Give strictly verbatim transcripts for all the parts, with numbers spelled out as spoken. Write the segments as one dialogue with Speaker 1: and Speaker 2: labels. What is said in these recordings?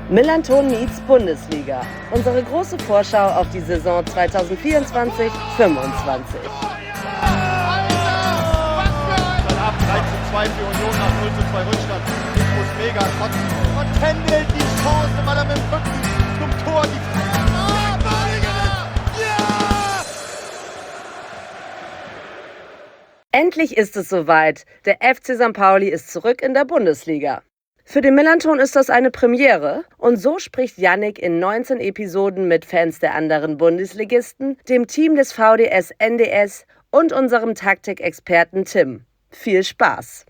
Speaker 1: Millanton meets Bundesliga. Unsere große Vorschau auf die Saison zwanzig vierundzwanzig fünfundzwanzig.
Speaker 2: drei zu zwei für Union nach null zu zwei Rückstand. Ich muss mega kotzen. Und Pendel die Chance, weil er mit dem Rücken zum Tor die Ah, ja!
Speaker 1: Endlich ist es soweit. Der F C Sankt Pauli ist zurück in der Bundesliga. Für den Millanton ist das eine Premiere und so spricht Yannick in neunzehn Episoden mit Fans der anderen Bundesligisten, dem Team des V D S N D S und unserem Taktikexperten Tim. Viel Spaß!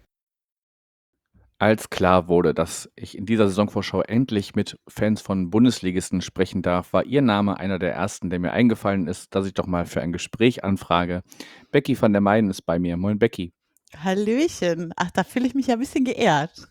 Speaker 3: Als klar wurde, dass ich in dieser Saisonvorschau endlich mit Fans von Bundesligisten sprechen darf, war Ihr Name einer der ersten, der mir eingefallen ist, dass ich doch mal für ein Gespräch anfrage. Becky van der Meiden ist bei mir. Moin Becky.
Speaker 4: Hallöchen. Ach, da fühle ich mich ja ein bisschen geehrt.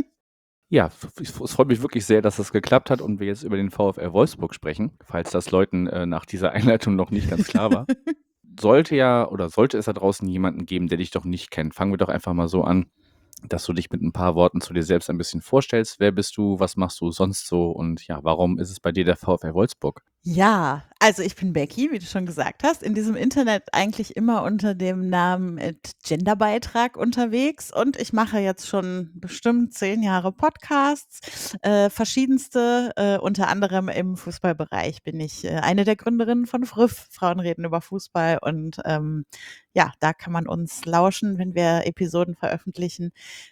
Speaker 3: Ja, es freut mich wirklich sehr, dass das geklappt hat und wir jetzt über den VfL Wolfsburg sprechen, falls das Leuten äh, nach dieser Einleitung noch nicht ganz klar war. Sollte ja oder sollte es da draußen jemanden geben, der dich doch nicht kennt, fangen wir doch einfach mal so an, dass du dich mit ein paar Worten zu dir selbst ein bisschen vorstellst. Wer bist du, was machst du sonst so und ja, warum ist es bei dir der VfL Wolfsburg?
Speaker 4: Ja, also ich bin Becky, wie du schon gesagt hast, in diesem Internet eigentlich immer unter dem Namen äh, Genderbeitrag unterwegs und ich mache jetzt schon bestimmt zehn Jahre Podcasts, äh, verschiedenste, äh, unter anderem im Fußballbereich bin ich äh, eine der Gründerinnen von F R F, Frauen reden über Fußball und ähm, ja, da kann man uns lauschen, wenn wir Episoden veröffentlichen.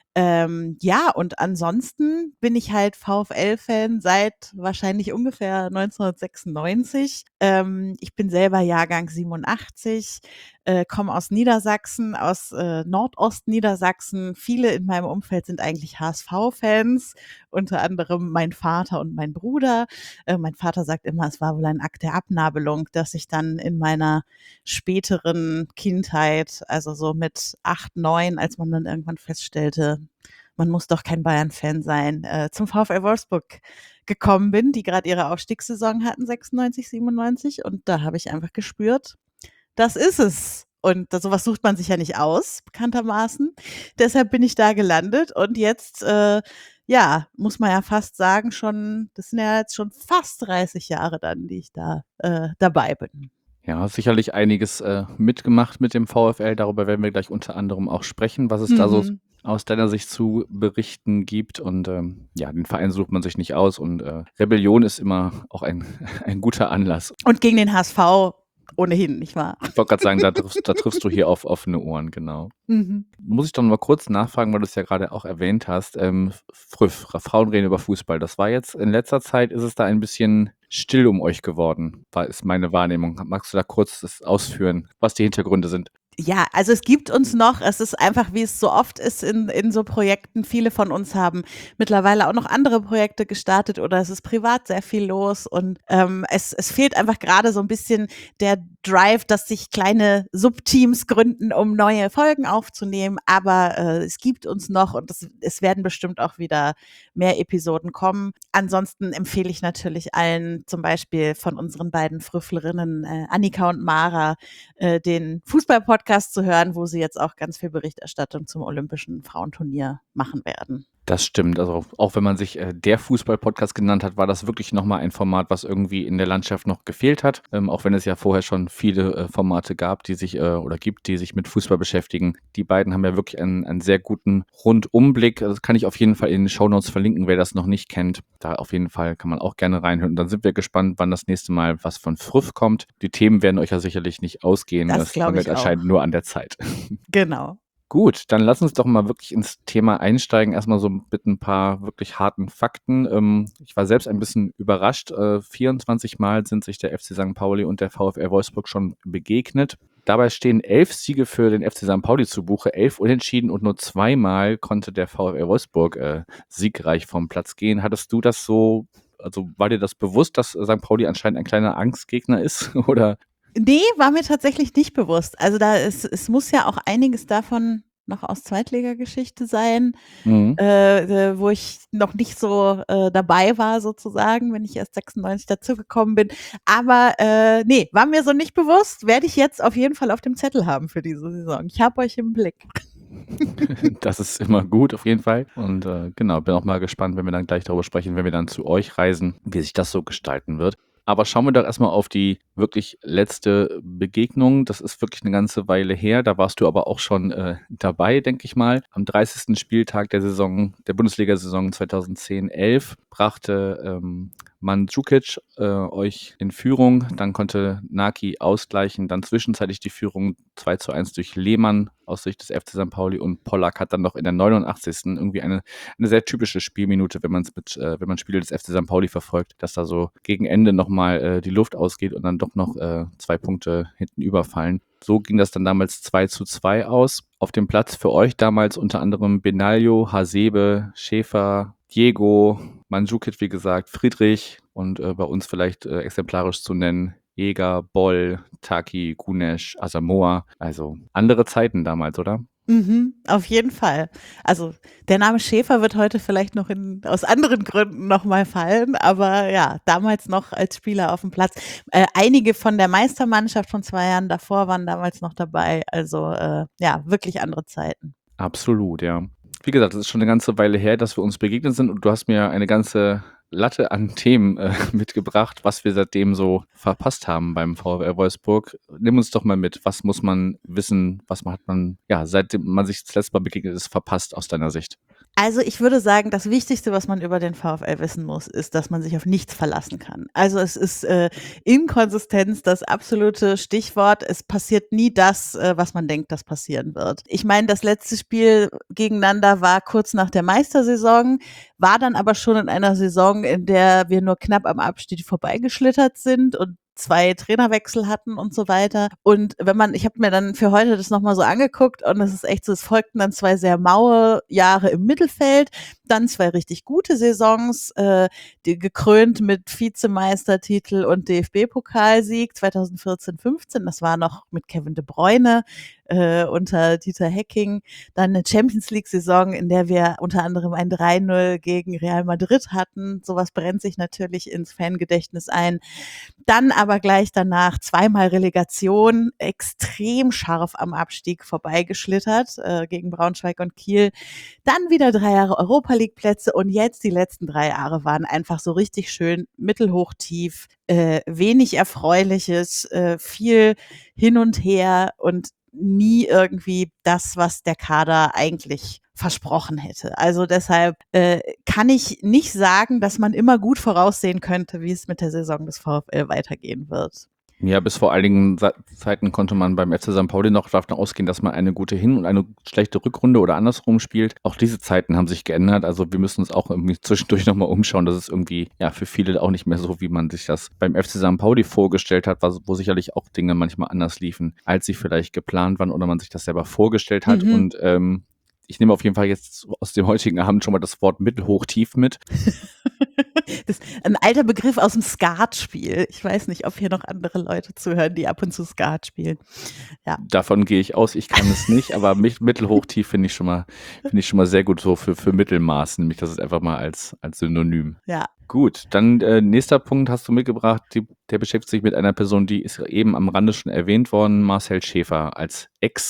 Speaker 4: Ähm, ja, und ansonsten bin ich halt VfL-Fan seit wahrscheinlich ungefähr neunzehnhundertsechsundneunzig. Ähm, ich bin selber Jahrgang siebenundachtzig, äh, komme aus Niedersachsen, aus äh, Nordostniedersachsen. Viele in meinem Umfeld sind eigentlich H S V-Fans, unter anderem mein Vater und mein Bruder. Äh, mein Vater sagt immer, es war wohl ein Akt der Abnabelung, dass ich dann in meiner späteren Kindheit, also so mit acht, neun, als man dann irgendwann feststellte, man muss doch kein Bayern-Fan sein, äh, zum VfL Wolfsburg gekommen bin, die gerade ihre Aufstiegssaison hatten, sechsundneunzig, siebenundneunzig. Und da habe ich einfach gespürt, das ist es. Und das, sowas sucht man sich ja nicht aus, bekanntermaßen. Deshalb bin ich da gelandet und jetzt, äh, ja, muss man ja fast sagen, schon, das sind ja jetzt schon fast dreißig Jahre dann, die ich da äh, dabei bin.
Speaker 3: Ja, sicherlich einiges äh, mitgemacht mit dem VfL. Darüber werden wir gleich unter anderem auch sprechen, was es mhm. da so aus deiner Sicht zu berichten gibt. Und ähm, ja, den Verein sucht man sich nicht aus. Und äh, Rebellion ist immer auch ein, ein guter Anlass.
Speaker 4: Und gegen den H S V ohnehin, nicht wahr?
Speaker 3: Ich wollte gerade sagen, da triffst, da triffst du hier auf offene Ohren, genau. Mhm. Muss ich doch noch mal kurz nachfragen, weil du es ja gerade auch erwähnt hast. Ähm, F R F, Frauen reden über Fußball. Das war jetzt in letzter Zeit, ist es da ein bisschen still um euch geworden, war, ist meine Wahrnehmung. Magst du da kurz das ausführen, was die Hintergründe sind?
Speaker 4: Ja, also es gibt uns noch, es ist einfach, wie es so oft ist in, in so Projekten, viele von uns haben mittlerweile auch noch andere Projekte gestartet oder es ist privat sehr viel los und ähm, es, es fehlt einfach gerade so ein bisschen der Drive, dass sich kleine Subteams gründen, um neue Folgen aufzunehmen, aber äh, es gibt uns noch und es, es werden bestimmt auch wieder mehr Episoden kommen. Ansonsten empfehle ich natürlich allen, zum Beispiel von unseren beiden Früfflerinnen äh, Annika und Mara, äh, den Fußball-Podcast zu hören, wo sie jetzt auch ganz viel Berichterstattung zum Olympischen Frauenturnier machen werden.
Speaker 3: Das stimmt. Also auch wenn man sich äh, der Fußball-Podcast genannt hat, war das wirklich nochmal ein Format, was irgendwie in der Landschaft noch gefehlt hat. Ähm, auch wenn es ja vorher schon viele äh, Formate gab, die sich äh, oder gibt, die sich mit Fußball beschäftigen. Die beiden haben ja wirklich einen, einen sehr guten Rundumblick. Das kann ich auf jeden Fall in den Shownotes verlinken, wer das noch nicht kennt. Da auf jeden Fall kann man auch gerne reinhören. Und dann sind wir gespannt, wann das nächste Mal was von F R F kommt. Die Themen werden euch ja sicherlich nicht ausgehen.
Speaker 4: Das,
Speaker 3: das mangelt anscheinend nur an der Zeit.
Speaker 4: Genau.
Speaker 3: Gut, dann lass uns doch mal wirklich ins Thema einsteigen. Erstmal so mit ein paar wirklich harten Fakten. Ähm, ich war selbst ein bisschen überrascht. Äh, vierundzwanzig Mal sind sich der F C Sankt Pauli und der VfL Wolfsburg schon begegnet. Dabei stehen elf Siege für den F C Sankt Pauli zu Buche, elf Unentschieden und nur zweimal konnte der VfL Wolfsburg äh, siegreich vom Platz gehen. Hattest du das so, also war dir das bewusst, dass Sankt Pauli anscheinend ein kleiner Angstgegner ist? Oder?
Speaker 4: Nee, war mir tatsächlich nicht bewusst. Also da ist, es muss ja auch einiges davon noch aus Zweitligageschichte sein, mhm. äh, wo ich noch nicht so äh, dabei war sozusagen, wenn ich erst sechsundneunzig dazugekommen bin. Aber äh, nee, war mir so nicht bewusst. Werde ich jetzt auf jeden Fall auf dem Zettel haben für diese Saison. Ich habe euch im Blick.
Speaker 3: Das ist immer gut auf jeden Fall. Und äh, genau, bin auch mal gespannt, wenn wir dann gleich darüber sprechen, wenn wir dann zu euch reisen, wie sich das so gestalten wird. Aber schauen wir doch erstmal auf die wirklich letzte Begegnung. Das ist wirklich eine ganze Weile her. Da warst du aber auch schon äh, dabei, denke ich mal. Am dreißigsten Spieltag der Saison, der Bundesliga-Saison zweitausendzehn elf brachte ähm, Mandzukic äh, euch in Führung. Dann konnte Naki ausgleichen. Dann zwischenzeitlich die Führung zwei zu eins durch Lehmann aus Sicht des F C Sankt Pauli. Und Pollack hat dann noch in der neunundachtzigsten irgendwie eine, eine sehr typische Spielminute, wenn, man's mit, äh, wenn man Spiele des F C Sankt Pauli verfolgt, dass da so gegen Ende nochmal äh, die Luft ausgeht und dann doch noch äh, zwei Punkte hinten überfallen. So ging das dann damals zwei zu zwei aus. Auf dem Platz für euch damals unter anderem Benaglio, Hasebe, Schäfer, Diego, Mandzukic, wie gesagt, Friedrich und äh, bei uns vielleicht äh, exemplarisch zu nennen Jäger, Boll, Taki, Gunesch, Asamoah. Also andere Zeiten damals, oder?
Speaker 4: Mhm, auf jeden Fall. Also der Name Schäfer wird heute vielleicht noch in, aus anderen Gründen nochmal fallen, aber ja, damals noch als Spieler auf dem Platz. Äh, einige von der Meistermannschaft von zwei Jahren davor waren damals noch dabei, also äh, ja, wirklich andere Zeiten.
Speaker 3: Absolut, ja. Wie gesagt, es ist schon eine ganze Weile her, dass wir uns begegnet sind und du hast mir eine ganze Latte an Themen äh, mitgebracht, was wir seitdem so verpasst haben beim VfL Wolfsburg. Nimm uns doch mal mit, was muss man wissen, was hat man, ja, seitdem man sich das letzte Mal begegnet ist, verpasst aus deiner Sicht?
Speaker 4: Also ich würde sagen, das Wichtigste, was man über den VfL wissen muss, ist, dass man sich auf nichts verlassen kann. Also es ist äh, Inkonsistenz das absolute Stichwort. Es passiert nie das, äh, was man denkt, das passieren wird. Ich meine, das letzte Spiel gegeneinander war kurz nach der Meistersaison, war dann aber schon in einer Saison, in der wir nur knapp am Abstieg vorbeigeschlittert sind und zwei Trainerwechsel hatten und so weiter. Und wenn man, ich habe mir dann für heute das nochmal so angeguckt und es ist echt so, es folgten dann zwei sehr maue Jahre im Mittelfeld, dann zwei richtig gute Saisons, äh, die gekrönt mit Vizemeistertitel und D F B-Pokalsieg zweitausendvierzehn fünfzehn, das war noch mit Kevin De Bruyne äh, unter Dieter Hecking, dann eine Champions-League-Saison, in der wir unter anderem ein drei null gegen Real Madrid hatten, sowas brennt sich natürlich ins Fangedächtnis ein. Dann aber gleich danach zweimal Relegation, extrem scharf am Abstieg vorbeigeschlittert äh, gegen Braunschweig und Kiel. Dann wieder drei Jahre Europa-League-Plätze und jetzt die letzten drei Jahre waren einfach so richtig schön mittelhoch tief, äh, wenig Erfreuliches, äh, viel hin und her und nie irgendwie das, was der Kader eigentlich versprochen hätte. Also deshalb äh, kann ich nicht sagen, dass man immer gut voraussehen könnte, wie es mit der Saison des VfL weitergehen wird.
Speaker 3: Ja, bis vor einigen Zeiten konnte man beim F C Sankt Pauli noch davon ausgehen, dass man eine gute Hin- und eine schlechte Rückrunde oder andersrum spielt. Auch diese Zeiten haben sich geändert. Also wir müssen uns auch irgendwie zwischendurch nochmal umschauen. Das ist irgendwie ja für viele auch nicht mehr so, wie man sich das beim F C Sankt Pauli vorgestellt hat, wo sicherlich auch Dinge manchmal anders liefen, als sie vielleicht geplant waren oder man sich das selber vorgestellt hat.
Speaker 4: Mhm.
Speaker 3: Und ähm, ich nehme auf jeden Fall jetzt aus dem heutigen Abend schon mal das Wort mittelhoch-tief mit.
Speaker 4: Das ist ein alter Begriff aus dem Skatspiel. Ich weiß nicht, ob hier noch andere Leute zuhören, die ab und zu Skat spielen. Ja.
Speaker 3: Davon gehe ich aus, ich kann es nicht, aber mittelhoch-tief finde ich schon mal, finde ich schon mal sehr gut so für, für Mittelmaß, nämlich das ist einfach mal als, als Synonym.
Speaker 4: Ja.
Speaker 3: Gut, dann äh, nächster Punkt hast du mitgebracht, die, der beschäftigt sich mit einer Person, die ist eben am Rande schon erwähnt worden, Marcel Schäfer als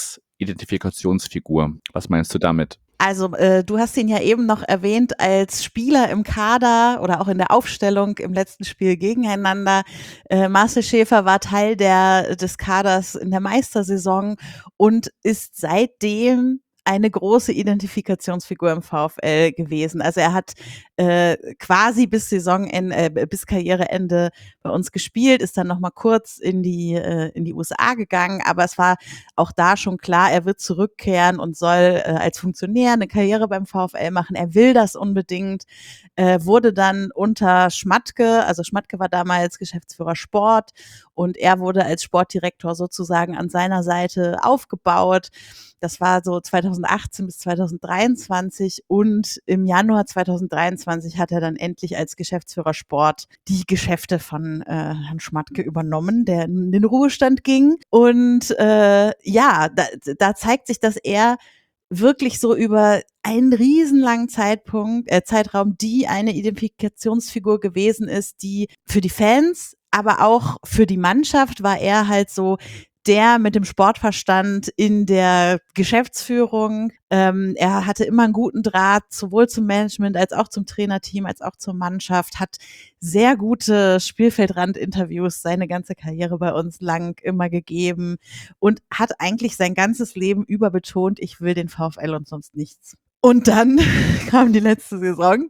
Speaker 3: Ex-Identifikationsfigur. Was meinst du damit?
Speaker 4: Also äh, du hast ihn ja eben noch erwähnt als Spieler im Kader oder auch in der Aufstellung im letzten Spiel gegeneinander. Äh, Marcel Schäfer war Teil der, des Kaders in der Meistersaison und ist seitdem eine große Identifikationsfigur im VfL gewesen. Also er hat äh, quasi bis Saisonende, äh, bis Karriereende bei uns gespielt, ist dann nochmal kurz in die, äh, in die U S A gegangen, aber es war auch da schon klar, er wird zurückkehren und soll äh, als Funktionär eine Karriere beim VfL machen. Er will das unbedingt, äh, wurde dann unter Schmatke, also Schmatke war damals Geschäftsführer Sport und er wurde als Sportdirektor sozusagen an seiner Seite aufgebaut. Das war so zweitausendachtzehn bis zweitausenddreiundzwanzig und im Januar zweitausenddreiundzwanzig hat er dann endlich als Geschäftsführer Sport die Geschäfte von äh, Herrn Schmatke übernommen, der in den Ruhestand ging. Und äh, ja, da, da zeigt sich, dass er wirklich so über einen riesenlangen Zeitpunkt, äh, Zeitraum die eine Identifikationsfigur gewesen ist, die für die Fans, aber auch für die Mannschaft war er halt so der mit dem Sportverstand in der Geschäftsführung. Ähm, er hatte immer einen guten Draht, sowohl zum Management als auch zum Trainerteam, als auch zur Mannschaft, hat sehr gute Spielfeldrand-Interviews seine ganze Karriere bei uns lang immer gegeben und hat eigentlich sein ganzes Leben über betont, ich will den VfL und sonst nichts. Und dann kam die letzte Saison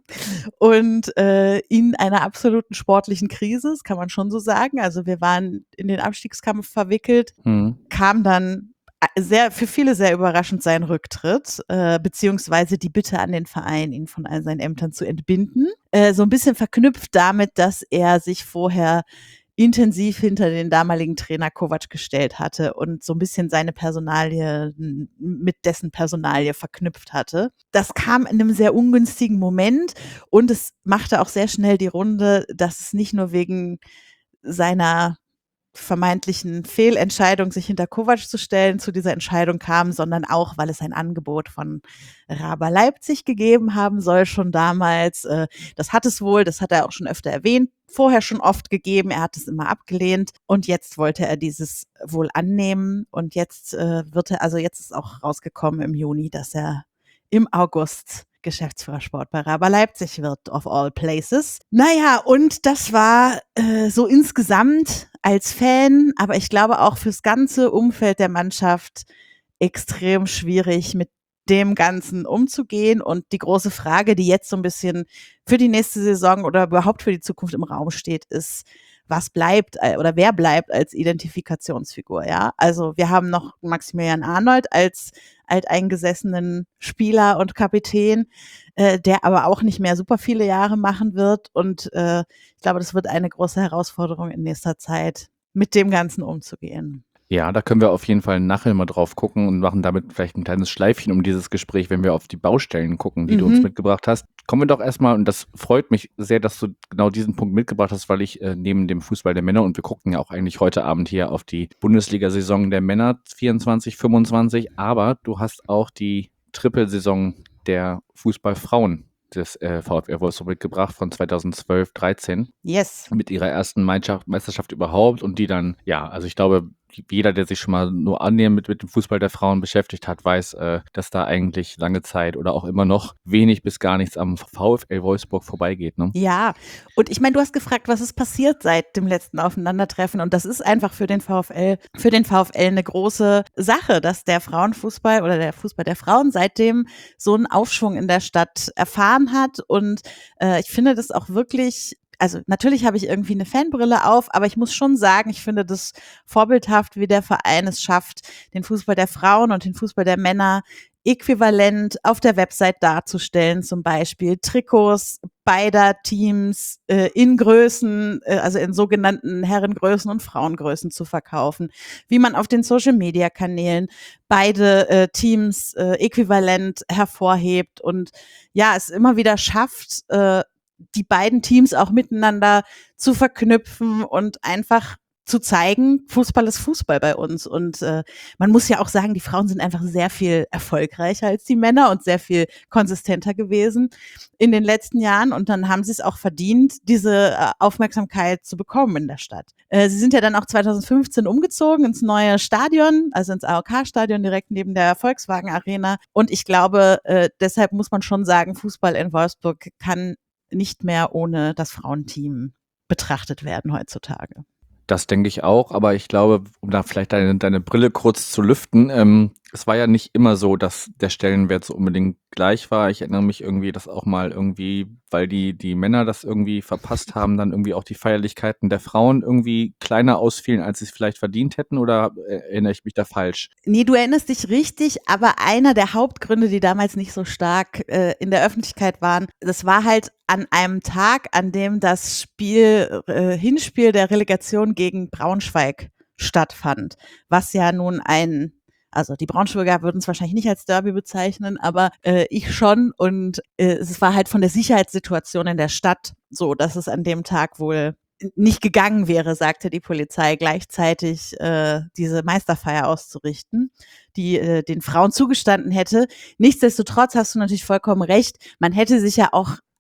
Speaker 4: und äh, in einer absoluten sportlichen Krise, das kann man schon so sagen. Also wir waren in den Abstiegskampf verwickelt,
Speaker 3: Mhm.
Speaker 4: kam dann sehr für viele sehr überraschend sein Rücktritt, äh, beziehungsweise die Bitte an den Verein, ihn von all seinen Ämtern zu entbinden. Äh, so ein bisschen verknüpft damit, dass er sich vorher intensiv hinter den damaligen Trainer Kovac gestellt hatte und so ein bisschen seine Personalie mit dessen Personalie verknüpft hatte. Das kam in einem sehr ungünstigen Moment und es machte auch sehr schnell die Runde, dass es nicht nur wegen seiner vermeintlichen Fehlentscheidung, sich hinter Kovac zu stellen, zu dieser Entscheidung kam, sondern auch, weil es ein Angebot von Raber Leipzig gegeben haben soll, schon damals. Das hat es wohl, das hat er auch schon öfter erwähnt, vorher schon oft gegeben, er hat es immer abgelehnt und jetzt wollte er dieses wohl annehmen und jetzt wird er, also jetzt ist auch rausgekommen im Juni, dass er im August Geschäftsführer Sport bei Raber Leipzig wird, of all places. Naja, und das war äh, so insgesamt als Fan, aber ich glaube auch fürs ganze Umfeld der Mannschaft extrem schwierig, mit dem Ganzen umzugehen. Und die große Frage, die jetzt so ein bisschen für die nächste Saison oder überhaupt für die Zukunft im Raum steht, ist, was bleibt oder wer bleibt als Identifikationsfigur, ja? Also wir haben noch Maximilian Arnold als alteingesessenen Spieler und Kapitän, äh, der aber auch nicht mehr super viele Jahre machen wird und äh, ich glaube, das wird eine große Herausforderung in nächster Zeit, mit dem Ganzen umzugehen.
Speaker 3: Ja, da können wir auf jeden Fall nachher mal drauf gucken und machen damit vielleicht ein kleines Schleifchen um dieses Gespräch, wenn wir auf die Baustellen gucken, die
Speaker 4: Mhm.
Speaker 3: du uns mitgebracht hast. Kommen wir doch erstmal, und das freut mich sehr, dass du genau diesen Punkt mitgebracht hast, weil ich äh, neben dem Fußball der Männer, und wir gucken ja auch eigentlich heute Abend hier auf die Bundesliga-Saison der Männer vierundzwanzig, fünfundzwanzig, aber du hast auch die Trippelsaison der Fußballfrauen des äh, VfL Wolfsburg mitgebracht von zweitausendzwölf dreizehn
Speaker 4: Yes.
Speaker 3: mit ihrer ersten Meisterschaft, Meisterschaft überhaupt und die dann, ja, also ich glaube, jeder, der sich schon mal nur annähernd mit, mit dem Fußball der Frauen beschäftigt hat, weiß, äh, dass da eigentlich lange Zeit oder auch immer noch wenig bis gar nichts am VfL Wolfsburg vorbeigeht. Ne?
Speaker 4: Ja, und ich meine, du hast gefragt, was ist passiert seit dem letzten Aufeinandertreffen und das ist einfach für den VfL, für den VfL eine große Sache, dass der Frauenfußball oder der Fußball der Frauen seitdem so einen Aufschwung in der Stadt erfahren hat und äh, ich finde das auch wirklich. Also natürlich habe ich irgendwie eine Fanbrille auf, aber ich muss schon sagen, ich finde das vorbildhaft, wie der Verein es schafft, den Fußball der Frauen und den Fußball der Männer äquivalent auf der Website darzustellen, zum Beispiel Trikots beider Teams äh, in Größen, äh, also in sogenannten Herrengrößen und Frauengrößen zu verkaufen, wie man auf den Social-Media-Kanälen beide äh, Teams äh, äquivalent hervorhebt und ja, es immer wieder schafft, äh, die beiden Teams auch miteinander zu verknüpfen und einfach zu zeigen, Fußball ist Fußball bei uns. Und äh, man muss ja auch sagen, die Frauen sind einfach sehr viel erfolgreicher als die Männer und sehr viel konsistenter gewesen in den letzten Jahren. Und dann haben sie es auch verdient, diese äh, Aufmerksamkeit zu bekommen in der Stadt. Äh, sie sind ja dann auch zweitausendfünfzehn umgezogen ins neue Stadion, also ins A O K-Stadion direkt neben der Volkswagen Arena. Und ich glaube, äh, deshalb muss man schon sagen, Fußball in Wolfsburg kann nicht mehr ohne das Frauenteam betrachtet werden heutzutage.
Speaker 3: Das denke ich auch, aber ich glaube, um da vielleicht deine, deine Brille kurz zu lüften, ähm, es war ja nicht immer so, dass der Stellenwert so unbedingt gleich war. Ich erinnere mich irgendwie, dass auch mal irgendwie, weil die, die Männer das irgendwie verpasst haben, dann irgendwie auch die Feierlichkeiten der Frauen irgendwie kleiner ausfielen, als sie es vielleicht verdient hätten, oder erinnere ich mich da falsch?
Speaker 4: Nee, du erinnerst dich richtig, aber einer der Hauptgründe, die damals nicht so stark äh, in der Öffentlichkeit waren, das war halt an einem Tag, an dem das Spiel, äh, Hinspiel der Relegation gegen Braunschweig stattfand, was ja nun ein, also die Braunschweiger würden es wahrscheinlich nicht als Derby bezeichnen, aber äh, ich schon und äh, es war halt von der Sicherheitssituation in der Stadt so, dass es an dem Tag wohl nicht gegangen wäre, sagte die Polizei, gleichzeitig äh, diese Meisterfeier auszurichten, die äh, den Frauen zugestanden hätte. Nichtsdestotrotz hast du natürlich vollkommen recht, man hätte sich ja auch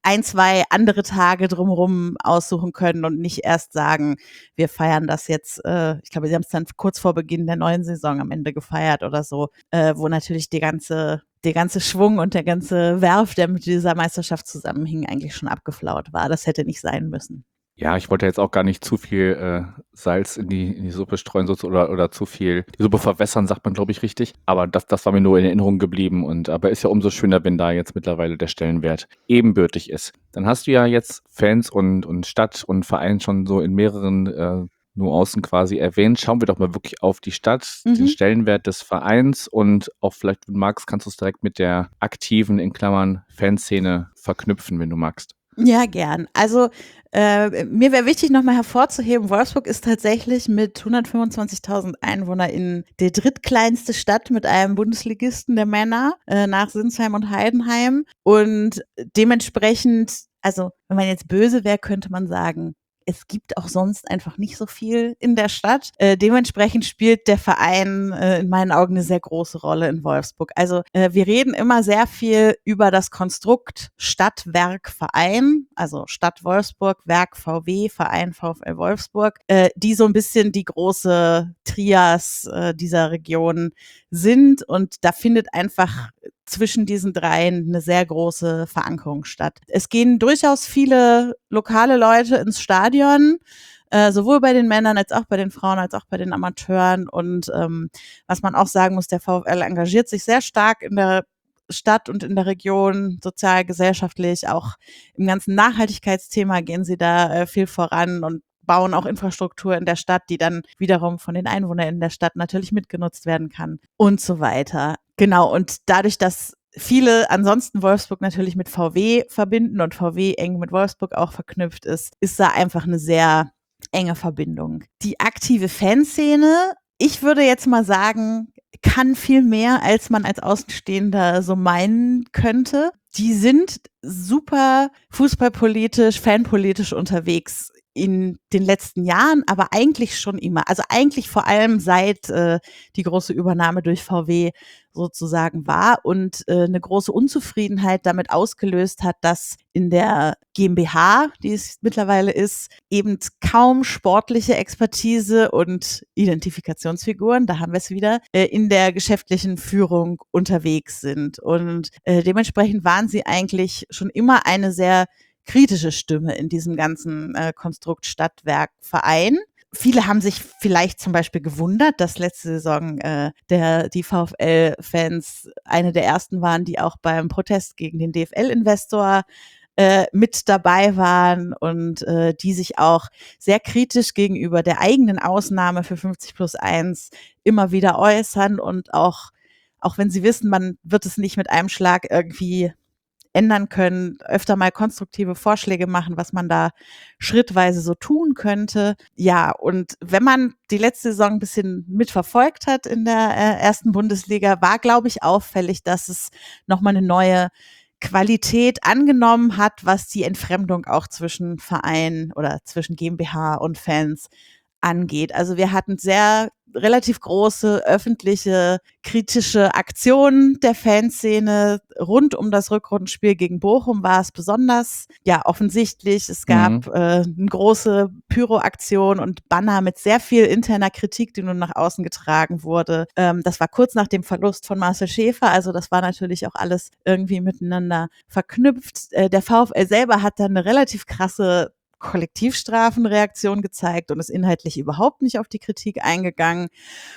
Speaker 4: ein, zwei andere Tage drumherum aussuchen können und nicht erst sagen, wir feiern das jetzt, äh, ich glaube, sie haben es dann kurz vor Beginn der neuen Saison am Ende gefeiert oder so, äh, wo natürlich die ganze, der ganze Schwung und der ganze Werf, der mit dieser Meisterschaft zusammenhing, eigentlich schon abgeflaut war. Das hätte nicht sein müssen.
Speaker 3: Ja, ich wollte jetzt auch gar nicht zu viel äh, Salz in die, in die Suppe streuen so, oder, oder zu viel die Suppe verwässern, sagt man, glaube ich, richtig. Aber das, das war mir nur in Erinnerung geblieben. Und aber ist ja umso schöner, wenn da jetzt mittlerweile der Stellenwert ebenbürtig ist. Dann hast du ja jetzt Fans und, und Stadt und Verein schon so in mehreren äh, Nuancen quasi erwähnt. Schauen wir doch mal wirklich auf die Stadt,
Speaker 4: Mhm.
Speaker 3: den Stellenwert des Vereins und auch vielleicht, wenn du magst, kannst du es direkt mit der aktiven, in Klammern, Fanszene verknüpfen, wenn du magst.
Speaker 4: Ja, gern. Also äh, mir wäre wichtig, nochmal hervorzuheben, Wolfsburg ist tatsächlich mit hundertfünfundzwanzigtausend EinwohnerInnen die drittkleinste Stadt mit einem Bundesligisten der Männer äh, nach Sinsheim und Heidenheim. Und dementsprechend, also wenn man jetzt böse wäre, könnte man sagen, es gibt auch sonst einfach nicht so viel in der Stadt. Äh, dementsprechend spielt der Verein äh, in meinen Augen eine sehr große Rolle in Wolfsburg. Also äh, wir reden immer sehr viel über das Konstrukt Stadt, Werk, Verein, also Stadt Wolfsburg, Werk V W, Verein VfL Wolfsburg, äh, die so ein bisschen die große Trias äh, dieser Region sind. Und da findet einfach zwischen diesen dreien eine sehr große Verankerung statt. Es gehen durchaus viele lokale Leute ins Stadion, äh, sowohl bei den Männern als auch bei den Frauen als auch bei den Amateuren. Und ähm, was man auch sagen muss, der VfL engagiert sich sehr stark in der Stadt und in der Region, sozial, gesellschaftlich, auch im ganzen Nachhaltigkeitsthema gehen sie da äh, viel voran und bauen auch Infrastruktur in der Stadt, die dann wiederum von den Einwohnern in der Stadt natürlich mitgenutzt werden kann und so weiter. Genau, und dadurch, dass viele ansonsten Wolfsburg natürlich mit V W verbinden und V W eng mit Wolfsburg auch verknüpft ist, ist da einfach eine sehr enge Verbindung. Die aktive Fanszene, ich würde jetzt mal sagen, kann viel mehr, als man als Außenstehender so meinen könnte. Die sind super fußballpolitisch, fanpolitisch unterwegs in den letzten Jahren, aber eigentlich schon immer. Also eigentlich vor allem seit äh, die große Übernahme durch V W sozusagen war und äh, eine große Unzufriedenheit damit ausgelöst hat, dass in der GmbH, die es mittlerweile ist, eben kaum sportliche Expertise und Identifikationsfiguren, da haben wir es wieder, äh, in der geschäftlichen Führung unterwegs sind. Und äh, dementsprechend waren sie eigentlich schon immer eine sehr kritische Stimme in diesem ganzen äh, Konstrukt Stadtwerk-Verein. Viele haben sich vielleicht zum Beispiel gewundert, dass letzte Saison äh, der, die VfL-Fans eine der ersten waren, die auch beim Protest gegen den D F L-Investor äh, mit dabei waren und äh, die sich auch sehr kritisch gegenüber der eigenen Ausnahme für fünfzig plus eins immer wieder äußern und auch, auch wenn sie wissen, man wird es nicht mit einem Schlag irgendwie ändern können, öfter mal konstruktive Vorschläge machen, was man da schrittweise so tun könnte. Ja, und wenn man die letzte Saison ein bisschen mitverfolgt hat in der äh, ersten Bundesliga, war, glaube ich, auffällig, dass es nochmal eine neue Qualität angenommen hat, was die Entfremdung auch zwischen Verein oder zwischen GmbH und Fans angeht. Also wir hatten sehr relativ große öffentliche kritische Aktionen der Fanszene rund um das Rückrundenspiel gegen Bochum war es besonders ja offensichtlich. Es gab mhm. äh, eine große Pyro-Aktion und Banner mit sehr viel interner Kritik, die nun nach außen getragen wurde. Ähm, das war kurz nach dem Verlust von Marcel Schäfer, also das war natürlich auch alles irgendwie miteinander verknüpft. Äh, der VfL selber hat dann eine relativ krasse Kollektivstrafenreaktion gezeigt und ist inhaltlich überhaupt nicht auf die Kritik eingegangen.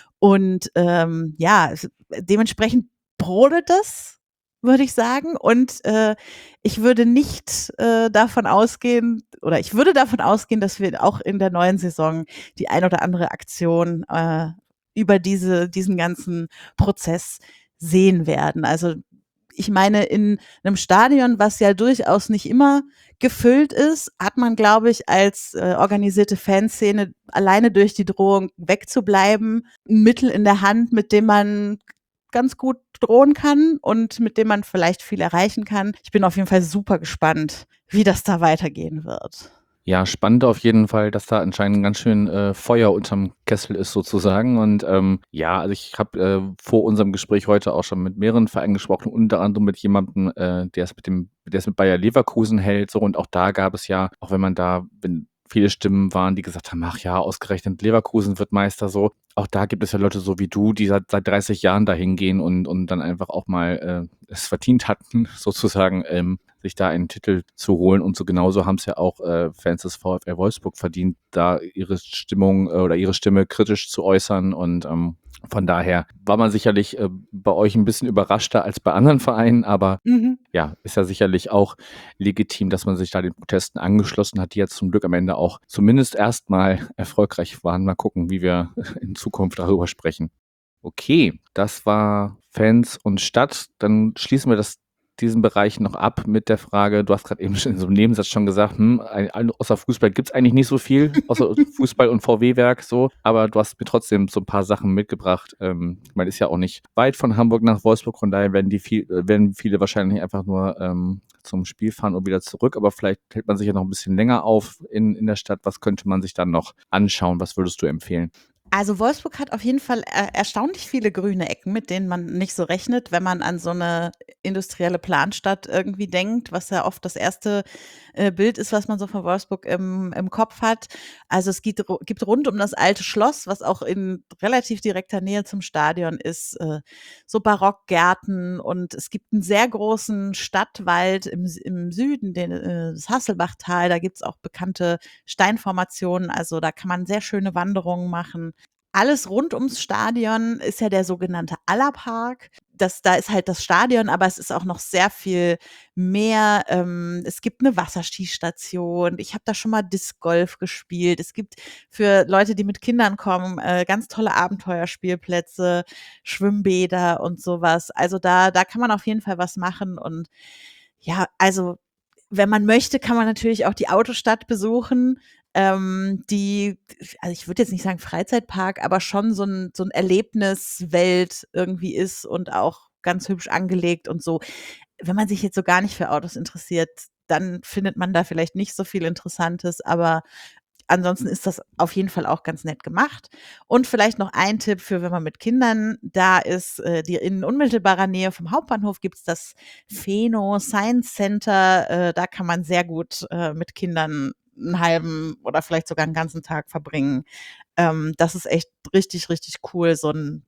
Speaker 4: Und ähm, ja, dementsprechend brodelt das, würde ich sagen. Und äh, ich würde nicht äh, davon ausgehen, oder ich würde davon ausgehen, dass wir auch in der neuen Saison die ein oder andere Aktion äh, über diese, diesen ganzen Prozess sehen werden. Also ich meine, in einem Stadion, was ja durchaus nicht immer gefüllt ist, hat man, glaube ich, als äh, organisierte Fanszene alleine durch die Drohung wegzubleiben, ein Mittel in der Hand, mit dem man ganz gut drohen kann und mit dem man vielleicht viel erreichen kann. Ich bin auf jeden Fall super gespannt, wie das da weitergehen wird.
Speaker 3: Ja, spannend auf jeden Fall, dass da anscheinend ganz schön äh, Feuer unterm Kessel ist sozusagen. Und ähm, ja, also ich habe äh, vor unserem Gespräch heute auch schon mit mehreren Vereinen gesprochen, unter anderem mit jemandem, äh, der es mit dem, der es mit Bayer Leverkusen hält. So, und auch da gab es ja, auch wenn man da, wenn viele Stimmen waren, die gesagt haben, ach ja, ausgerechnet Leverkusen wird Meister so. Auch da gibt es ja Leute so wie du, die seit, seit dreißig Jahren dahin gehen und, und dann einfach auch mal äh, es verdient hatten, sozusagen, ähm, sich da einen Titel zu holen. Und so genauso haben es ja auch äh, Fans des VfL Wolfsburg verdient, da ihre Stimmung äh, oder ihre Stimme kritisch zu äußern. Und ähm, von daher war man sicherlich äh, bei euch ein bisschen überraschter als bei anderen Vereinen, aber
Speaker 4: Mhm.
Speaker 3: ja, ist ja sicherlich auch legitim, dass man sich da den Protesten angeschlossen hat, die jetzt zum Glück am Ende auch zumindest erstmal erfolgreich waren. Mal gucken, wie wir in Zukunft darüber sprechen. Okay, das war Fans und Stadt. Dann schließen wir das, diesen Bereich noch ab mit der Frage, du hast gerade eben schon in so einem Nebensatz schon gesagt, hm, ein, außer Fußball gibt es eigentlich nicht so viel, außer Fußball und V W-Werk so, aber du hast mir trotzdem so ein paar Sachen mitgebracht. Ähm, man ist ja auch nicht weit von Hamburg nach Wolfsburg, von daher werden, die viel, äh, werden viele wahrscheinlich einfach nur ähm, zum Spiel fahren und wieder zurück, aber vielleicht hält man sich ja noch ein bisschen länger auf in, in der Stadt. Was könnte man sich dann noch anschauen? Was würdest du empfehlen?
Speaker 4: Also Wolfsburg hat auf jeden Fall äh, erstaunlich viele grüne Ecken, mit denen man nicht so rechnet, wenn man an so eine industrielle Planstadt irgendwie denkt, was ja oft das erste äh, Bild ist, was man so von Wolfsburg im, im Kopf hat. Also es gibt, ru- gibt rund um das alte Schloss, was auch in relativ direkter Nähe zum Stadion ist, äh, so Barockgärten, und es gibt einen sehr großen Stadtwald im, Sü- im Süden, den, äh, das Hasselbachtal. Da gibt's auch bekannte Steinformationen, also da kann man sehr schöne Wanderungen machen. Alles rund ums Stadion ist ja der sogenannte Allerpark. Das, da ist halt das Stadion, aber es ist auch noch sehr viel mehr. Ähm, es gibt eine Wasserskistation. Ich habe da schon mal Disc Golf gespielt. Es gibt für Leute, die mit Kindern kommen, äh, ganz tolle Abenteuerspielplätze, Schwimmbäder und sowas. Also da, da kann man auf jeden Fall was machen. Und ja, also wenn man möchte, kann man natürlich auch die Autostadt besuchen, ähm, die, also ich würde jetzt nicht sagen Freizeitpark, aber schon so ein, so ein Erlebniswelt irgendwie ist und auch ganz hübsch angelegt und so. Wenn man sich jetzt so gar nicht für Autos interessiert, dann findet man da vielleicht nicht so viel Interessantes, aber ansonsten ist das auf jeden Fall auch ganz nett gemacht. Und vielleicht noch ein Tipp für, wenn man mit Kindern da ist, äh, die in unmittelbarer Nähe vom Hauptbahnhof gibt's das Pheno Science Center. Äh, da kann man sehr gut äh, mit Kindern einen halben oder vielleicht sogar einen ganzen Tag verbringen. Ähm, das ist echt richtig, richtig cool, so ein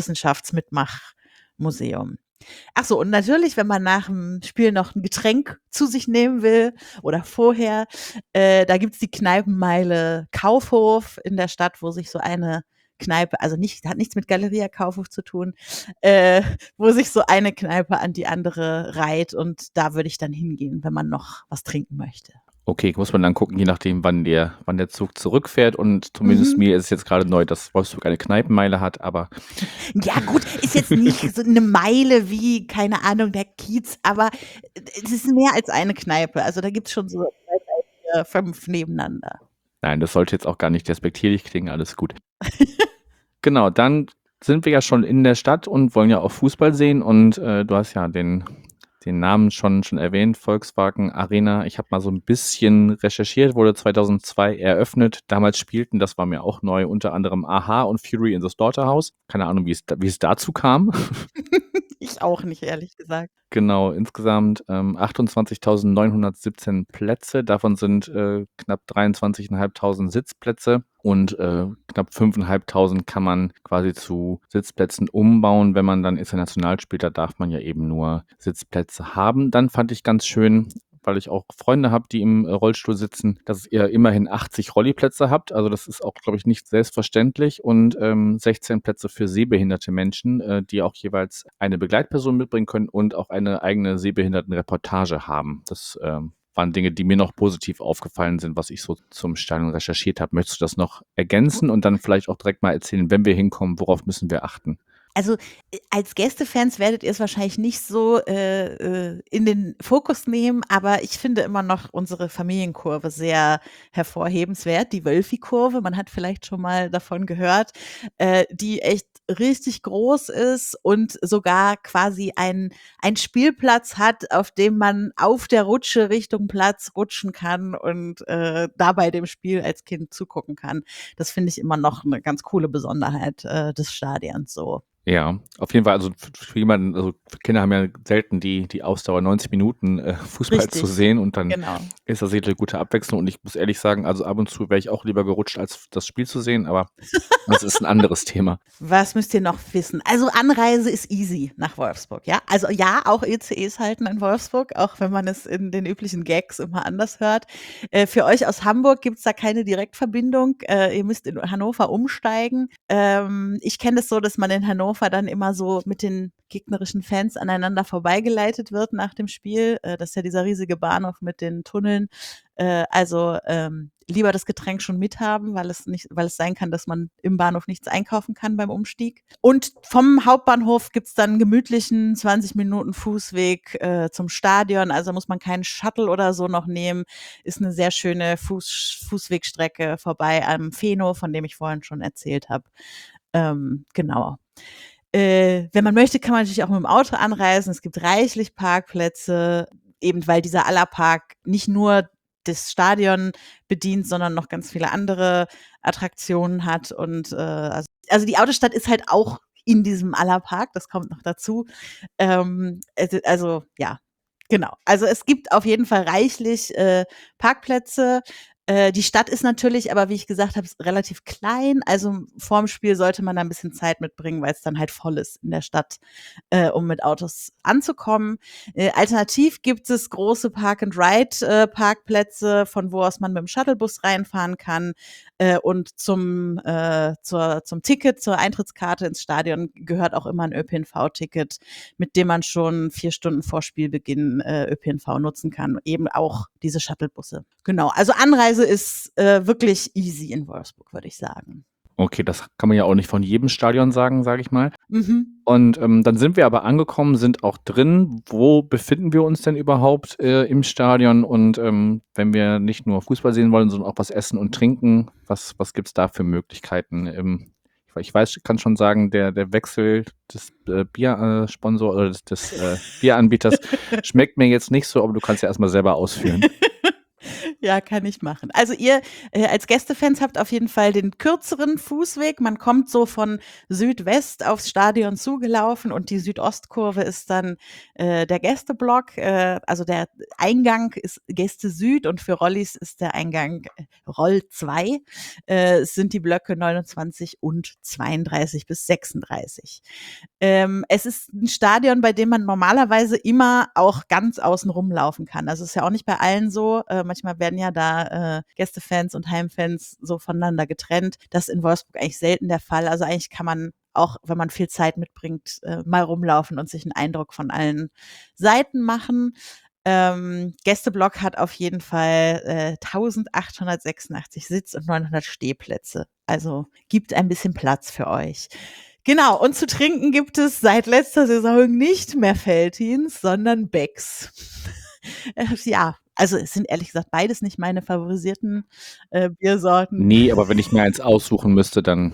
Speaker 4: Wissenschaftsmitmachmuseum. Ach so, und natürlich, wenn man nach dem Spiel noch ein Getränk zu sich nehmen will oder vorher, äh, da gibt's die Kneipenmeile Kaufhof in der Stadt, wo sich so eine Kneipe, also nicht, hat nichts mit Galeria Kaufhof zu tun, äh, wo sich so eine Kneipe an die andere reiht, und da würde ich dann hingehen, wenn man noch was trinken möchte.
Speaker 3: Okay, muss man dann gucken, je nachdem, wann der, wann der Zug zurückfährt. Und zumindest
Speaker 4: Mhm.
Speaker 3: mir ist es jetzt gerade neu, dass Wolfsburg eine Kneipenmeile hat, aber
Speaker 4: Ja gut, ist jetzt nicht so eine Meile wie, keine Ahnung, der Kiez, aber es ist mehr als eine Kneipe. Also da gibt's schon so drei, vier, fünf nebeneinander.
Speaker 3: nein, das sollte jetzt auch gar nicht despektierlich klingen, alles gut. Genau, dann sind wir ja schon in der Stadt und wollen ja auch Fußball sehen. Und äh, du hast ja den, den Namen schon, schon erwähnt, Volkswagen Arena. Ich habe mal so ein bisschen recherchiert, wurde zweitausendzwei eröffnet. Damals spielten, das war mir auch neu, unter anderem a-ha und Fury in the Slaughterhouse. Keine Ahnung, wie es, da- wie es dazu kam.
Speaker 4: Ich auch nicht, ehrlich gesagt.
Speaker 3: Genau, insgesamt ähm, achtundzwanzigtausendneunhundertsiebzehn Plätze. Davon sind äh, knapp dreiundzwanzigtausendfünfhundert Sitzplätze und äh, knapp fünftausendfünfhundert kann man quasi zu Sitzplätzen umbauen. Wenn man dann international spielt, da darf man ja eben nur Sitzplätze haben. Dann fand ich ganz schön, weil ich auch Freunde habe, die im äh, Rollstuhl sitzen, dass ihr immerhin achtzig Rolliplätze habt. Also das ist auch, glaube ich, nicht selbstverständlich. Und ähm, sechzehn Plätze für sehbehinderte Menschen, äh, die auch jeweils eine Begleitperson mitbringen können und auch eine eigene Sehbehindertenreportage haben. Das ähm, waren Dinge, die mir noch positiv aufgefallen sind, was ich so zum Stadion recherchiert habe. Möchtest du das noch ergänzen und dann vielleicht auch direkt mal erzählen, wenn wir hinkommen, worauf müssen wir achten?
Speaker 4: Also, äh, als Gästefans werdet ihr es wahrscheinlich nicht so, äh, äh, in den Fokus nehmen, aber ich finde immer noch unsere Familienkurve sehr hervorhebenswert, die Wölfi-Kurve. Man hat vielleicht schon mal davon gehört, äh, die echt richtig groß ist und sogar quasi ein ein Spielplatz hat, auf dem man auf der Rutsche Richtung Platz rutschen kann und, äh, dabei dem Spiel als Kind zugucken kann. Das finde ich immer noch 'ne ganz coole Besonderheit, äh, des Stadions so.
Speaker 3: Ja, auf jeden Fall. Also f für jemanden, also Kinder haben ja selten die die Ausdauer, neunzig Minuten, äh, Fußball zu
Speaker 4: Richtig,
Speaker 3: sehen, und dann
Speaker 4: genau.
Speaker 3: ist das sicherlich 'ne gute Abwechslung. Und ich muss ehrlich sagen, also ab und zu wäre ich auch lieber gerutscht, als das Spiel zu sehen, aber das ist 'n anderes Thema.
Speaker 4: Was müsst ihr noch wissen? Also, Anreise ist easy nach Wolfsburg, ja? Also, ja, auch E C Es halten in Wolfsburg, auch wenn man es in den üblichen Gags immer anders hört. Äh, für euch aus Hamburg gibt's da keine Direktverbindung. Äh, ihr müsst in Hannover umsteigen. Ähm, ich kenne das so, dass man in Hannover dann immer so mit den gegnerischen Fans aneinander vorbeigeleitet wird nach dem Spiel. Äh, das ist ja dieser riesige Bahnhof mit den Tunneln. Äh, also, ähm, lieber das Getränk schon mithaben, weil es nicht weil es sein kann, dass man im Bahnhof nichts einkaufen kann beim Umstieg. Und vom Hauptbahnhof gibt's dann 'n gemütlichen zwanzig Minuten Fußweg, äh, zum Stadion. Also, muss man keinen Shuttle oder so noch nehmen. Ist 'ne sehr schöne Fuß Fußwegstrecke vorbei am Pfeno, von dem ich vorhin schon erzählt habe. Ähm, genau. Äh, wenn man möchte, kann man natürlich auch mit dem Auto anreisen. Es gibt reichlich Parkplätze, eben weil dieser Allerpark nicht nur das Stadion bedient, sondern noch ganz viele andere Attraktionen hat und, äh, also also die Autostadt ist halt auch in diesem Allerpark, das kommt noch dazu. Ähm, also also ja, genau. Also, es gibt auf jeden Fall reichlich, äh, Parkplätze. Äh, die Stadt ist natürlich aber, wie ich gesagt habe, ist relativ klein. Also, vorm Spiel sollte man da 'n bisschen Zeit mitbringen, weil's dann halt voll ist in der Stadt, äh, um mit Autos anzukommen. Äh, alternativ gibt es große Park and Ride, äh, Parkplätze, von wo aus man mit'm Shuttlebus reinfahren kann. Äh, und zum äh, zur zum Ticket, zur Eintrittskarte ins Stadion gehört auch immer 'n Ö P N V-Ticket, mit dem man schon vier Stunden vor Spielbeginn, äh, Ö P N V nutzen kann, eben auch diese Shuttlebusse. Genau, also Anreise ist, äh, wirklich easy in Wolfsburg, würde ich sagen.
Speaker 3: Okay, das kann man ja auch nicht von jedem Stadion sagen, sage ich mal.
Speaker 4: Mhm.
Speaker 3: Und, ähm, dann sind wir aber angekommen, sind auch drin. Wo befinden wir uns denn überhaupt, äh, im Stadion? Und, ähm, wenn wir nicht nur Fußball sehen wollen, sondern auch was essen und trinken, was was gibt's da für Möglichkeiten? Ähm, ich weiß kann schon sagen, der der Wechsel des, äh, Bier äh, Sponsor oder des des, äh, Bieranbieters schmeckt mir jetzt nicht so, aber du kannst ja erst mal selber ausführen.
Speaker 4: Ja, kann ich machen. Also ihr, äh, als Gästefans habt auf jeden Fall den kürzeren Fußweg. Man kommt so von Südwest aufs Stadion zugelaufen und die Südostkurve ist dann, äh, der Gästeblock. Äh, also der Eingang ist Gäste Süd und für Rollis ist der Eingang Roll zwei. Äh, es sind die Blöcke neunundzwanzig und zweiunddreißig bis sechsunddreißig. Ähm, es ist 'n Stadion, bei dem man normalerweise immer auch ganz außen rumlaufen kann. Also, ist ja auch nicht bei allen so. Äh, manchmal werden ja da, äh, Gästefans und Heimfans so voneinander getrennt. Das ist in Wolfsburg eigentlich selten der Fall. Also, eigentlich kann man auch, wenn man viel Zeit mitbringt, äh, mal rumlaufen und sich 'n Eindruck von allen Seiten machen. Ähm, Gästeblock hat auf jeden Fall, äh, tausendachthundertsechsundachtzig Sitz und neunhundert Stehplätze. Also, gibt ein bisschen Platz für euch. Genau, und zu trinken gibt es seit letzter Saison nicht mehr Veltins, sondern Becks. Äh, ja, also es sind ehrlich gesagt beides nicht meine favorisierten, äh, Biersorten.
Speaker 3: Ne, aber wenn ich mir eins aussuchen müsste, dann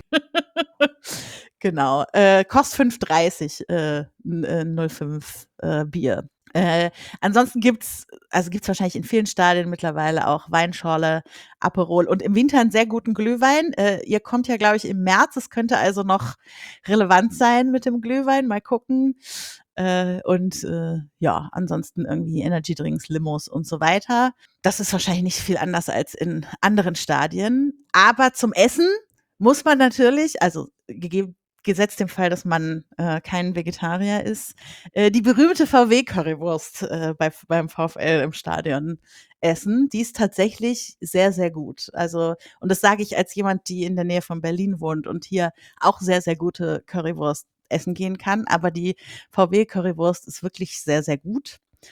Speaker 4: Genau, äh, kostet fünf dreißig, äh, 'n, äh, null fünf, äh, Bier. Äh, ansonsten gibt's also gibt's wahrscheinlich in vielen Stadien mittlerweile auch Weinschorle, Aperol und im Winter 'n sehr guten Glühwein. Äh, ihr kommt ja, glaube ich, im März. Es könnte also noch relevant sein mit dem Glühwein. Mal gucken. Äh, und, äh, ja, ansonsten irgendwie Energydrinks, Limos und so weiter. Das ist wahrscheinlich nicht viel anders als in anderen Stadien. Aber zum Essen muss man natürlich, also gegeben gesetzt dem Fall, dass man, äh, kein Vegetarier ist, äh, die berühmte V W-Currywurst, äh, bei beim VfL im Stadion essen. Die ist tatsächlich sehr, sehr gut. Also und das sage ich als jemand, die in der Nähe von Berlin wohnt und hier auch sehr, sehr gute Currywurst essen gehen kann. Aber die V W-Currywurst ist wirklich sehr, sehr gut.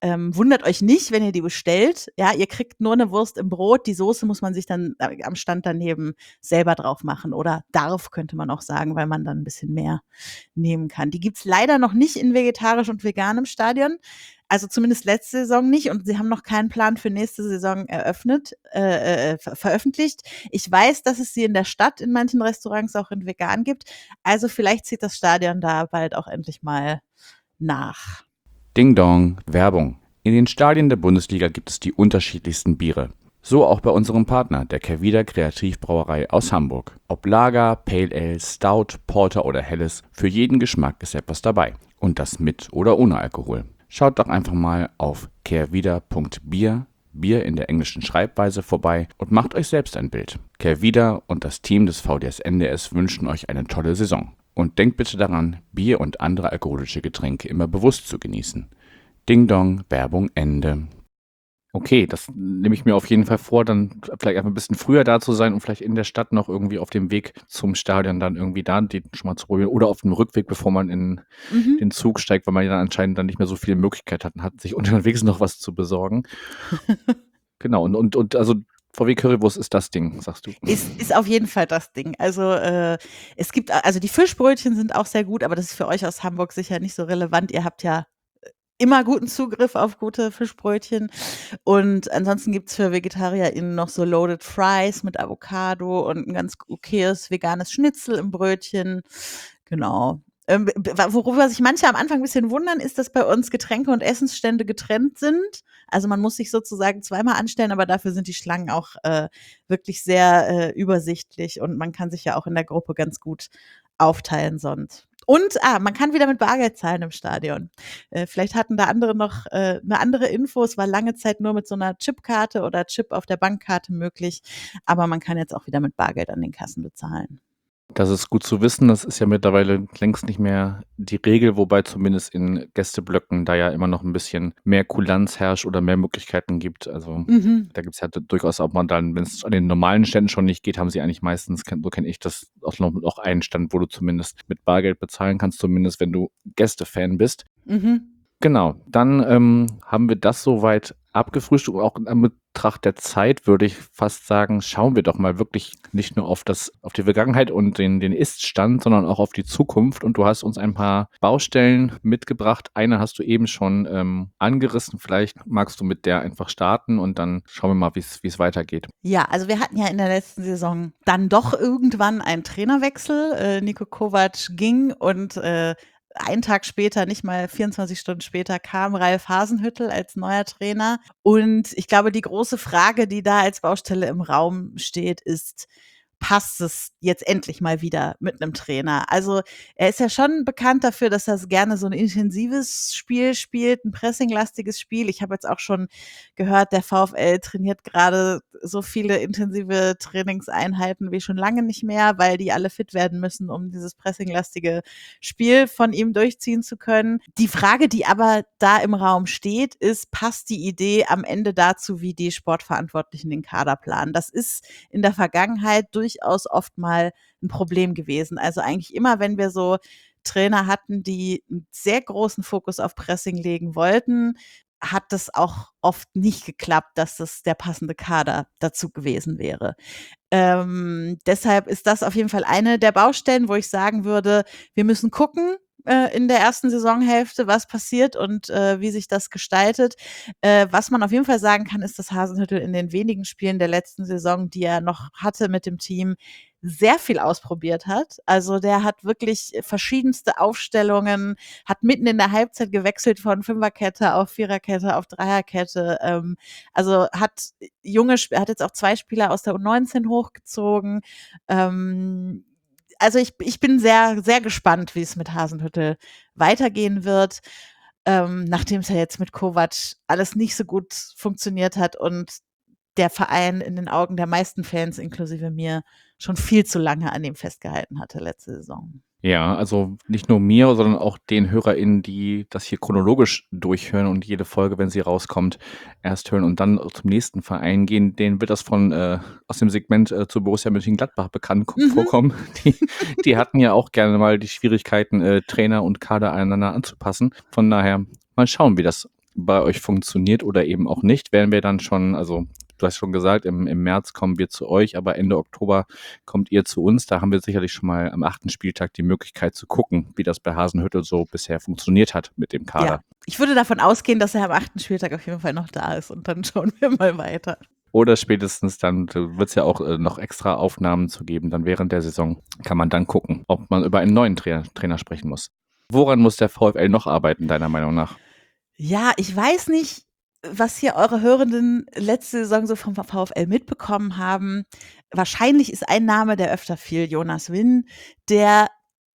Speaker 4: Ähm, wundert euch nicht, wenn ihr die bestellt. Ja, ihr kriegt nur eine Wurst im Brot. Die Soße muss man sich dann äh, am Stand daneben selber drauf machen. Oder darf, könnte man auch sagen, weil man dann ein bisschen mehr nehmen kann. Die gibt's leider noch nicht in vegetarisch und vegan im Stadion. Also zumindest letzte Saison nicht. Und sie haben noch keinen Plan für nächste Saison eröffnet, äh, äh, ver- veröffentlicht. Ich weiß, dass es sie in der Stadt in manchen Restaurants auch in vegan gibt. Also vielleicht zieht das Stadion da bald auch endlich mal nach.
Speaker 3: Ding Dong, Werbung. In den Stadien der Bundesliga gibt es die unterschiedlichsten Biere. So auch bei unserem Partner, der Kehrwieder Kreativbrauerei aus Hamburg. Ob Lager, Pale Ale, Stout, Porter oder Helles, für jeden Geschmack ist etwas dabei. Und das mit oder ohne Alkohol. Schaut doch einfach mal auf kehrwieder punkt bier, Bier in der englischen Schreibweise, vorbei und macht euch selbst ein Bild. Kehrwieder und das Team des V D S N D S wünschen euch eine tolle Saison. Und denkt bitte daran, Bier und andere alkoholische Getränke immer bewusst zu genießen. Ding Dong, Werbung Ende. Okay, das nehme ich mir auf jeden Fall vor, dann vielleicht einfach ein bisschen früher da zu sein und vielleicht in der Stadt noch irgendwie auf dem Weg zum Stadion dann irgendwie da die schon mal zu probieren oder auf dem Rückweg, bevor man in
Speaker 4: Mhm.
Speaker 3: den Zug steigt, weil man ja dann anscheinend dann nicht mehr so viele Möglichkeiten hat, hat sich unterwegs noch was zu besorgen. Genau, und, und, und also V W Currywurst ist das Ding, sagst du.
Speaker 4: Ist, ist auf jeden Fall das Ding. Also äh, es gibt, also die Fischbrötchen sind auch sehr gut, aber das ist für euch aus Hamburg sicher nicht so relevant. Ihr habt ja immer guten Zugriff auf gute Fischbrötchen. Und ansonsten gibt's für VegetarierInnen noch so Loaded Fries mit Avocado und ein ganz okayes veganes Schnitzel im Brötchen. Genau. Ähm, b- b- worüber sich manche am Anfang ein bisschen wundern, ist, dass bei uns Getränke und Essensstände getrennt sind. Also man muss sich sozusagen zweimal anstellen, aber dafür sind die Schlangen auch äh, wirklich sehr äh, übersichtlich und man kann sich ja auch in der Gruppe ganz gut aufteilen sonst. Und ah, man kann wieder mit Bargeld zahlen im Stadion. Äh, vielleicht hatten da andere noch äh, eine andere Info. Es war lange Zeit nur mit so einer Chipkarte oder Chip auf der Bankkarte möglich, aber man kann jetzt auch wieder mit Bargeld an den Kassen bezahlen.
Speaker 3: Das ist gut zu wissen. Das ist ja mittlerweile längst nicht mehr die Regel, wobei zumindest in Gästeblöcken da ja immer noch ein bisschen mehr Kulanz herrscht oder mehr Möglichkeiten gibt. Also
Speaker 4: Mhm.
Speaker 3: da gibt es ja durchaus auch mal dann, wenn es an den normalen Ständen schon nicht geht, haben sie eigentlich meistens, kenn- so kenne ich das, auch noch auch einen Stand, wo du zumindest mit Bargeld bezahlen kannst, zumindest wenn du Gästefan bist.
Speaker 4: Mhm.
Speaker 3: Genau, dann ähm, haben wir das soweit abgefrühstückt. Auch in Betracht der Zeit würde ich fast sagen, schauen wir doch mal wirklich nicht nur auf das, auf die Vergangenheit und den, den Ist-Stand, sondern auch auf die Zukunft. Und du hast uns ein paar Baustellen mitgebracht. Eine hast du eben schon ähm, angerissen. Vielleicht magst du mit der einfach starten und dann schauen wir mal, wie es wie es weitergeht.
Speaker 4: Ja, also wir hatten ja in der letzten Saison dann doch irgendwann einen Trainerwechsel. Äh, Niko Kovac ging und äh, einen Tag später, nicht mal vierundzwanzig Stunden später, kam Ralf Hasenhüttl als neuer Trainer. Und ich glaube, die große Frage, die da als Baustelle im Raum steht, ist, passt es jetzt endlich mal wieder mit einem Trainer? Also er ist ja schon bekannt dafür, dass er gerne so ein intensives Spiel spielt, ein pressinglastiges Spiel. Ich habe jetzt auch schon gehört, der VfL trainiert gerade so viele intensive Trainingseinheiten wie schon lange nicht mehr, weil die alle fit werden müssen, um dieses pressinglastige Spiel von ihm durchziehen zu können. Die Frage, die aber da im Raum steht, ist, passt die Idee am Ende dazu, wie die Sportverantwortlichen den Kader planen? Das ist in der Vergangenheit durchaus oft mal ein Problem gewesen. Also eigentlich immer, wenn wir so Trainer hatten, die einen sehr großen Fokus auf Pressing legen wollten, hat das auch oft nicht geklappt, dass das der passende Kader dazu gewesen wäre. Ähm, deshalb ist das auf jeden Fall eine der Baustellen, wo ich sagen würde, wir müssen gucken äh, in der ersten Saisonhälfte, was passiert und äh, wie sich das gestaltet. Äh, was man auf jeden Fall sagen kann, ist, dass Hasenhüttl in den wenigen Spielen der letzten Saison, die er noch hatte mit dem Team, sehr viel ausprobiert hat. Also der hat wirklich verschiedenste Aufstellungen, hat mitten in der Halbzeit gewechselt von Fünferkette auf Viererkette auf Dreierkette. Ähm, also hat junge, Sp- hat jetzt auch zwei Spieler aus der U neunzehn hochgezogen. Ähm, also ich, ich bin sehr, sehr gespannt, wie es mit Hasenhüttl weitergehen wird. Ähm, nachdem es ja jetzt mit Kovac alles nicht so gut funktioniert hat und der Verein in den Augen der meisten Fans, inklusive mir, schon viel zu lange an ihm festgehalten hatte letzte Saison.
Speaker 3: Ja, also nicht nur mir, sondern auch den HörerInnen, die das hier chronologisch durchhören und jede Folge, wenn sie rauskommt, erst hören und dann zum nächsten Verein gehen, denen wird das von äh, aus dem Segment äh, zu Borussia Mönchengladbach bekannt ko-
Speaker 4: Mhm.
Speaker 3: vorkommen. Die, die hatten ja auch gerne mal die Schwierigkeiten, äh, Trainer und Kader einander anzupassen. Von daher mal schauen, wie das bei euch funktioniert oder eben auch nicht, werden wir dann schon, also du hast schon gesagt, im, im März kommen wir zu euch, aber Ende Oktober kommt ihr zu uns. Da haben wir sicherlich schon mal am achten Spieltag die Möglichkeit zu gucken, wie das bei Hasenhüttl so bisher funktioniert hat mit dem Kader.
Speaker 4: Ja, ich würde davon ausgehen, dass er am achten Spieltag auf jeden Fall noch da ist und dann schauen wir mal weiter.
Speaker 3: Oder spätestens dann wird es ja auch äh, noch extra Aufnahmen zu geben. Dann während der Saison kann man dann gucken, ob man über einen neuen Trainer, Trainer sprechen muss. Woran muss der VfL noch arbeiten, deiner Meinung nach?
Speaker 4: Ja, ich weiß nicht, was hier eure Hörenden letzte Saison so vom VfL mitbekommen haben. Wahrscheinlich ist ein Name, der öfter fiel, Jonas Winn, der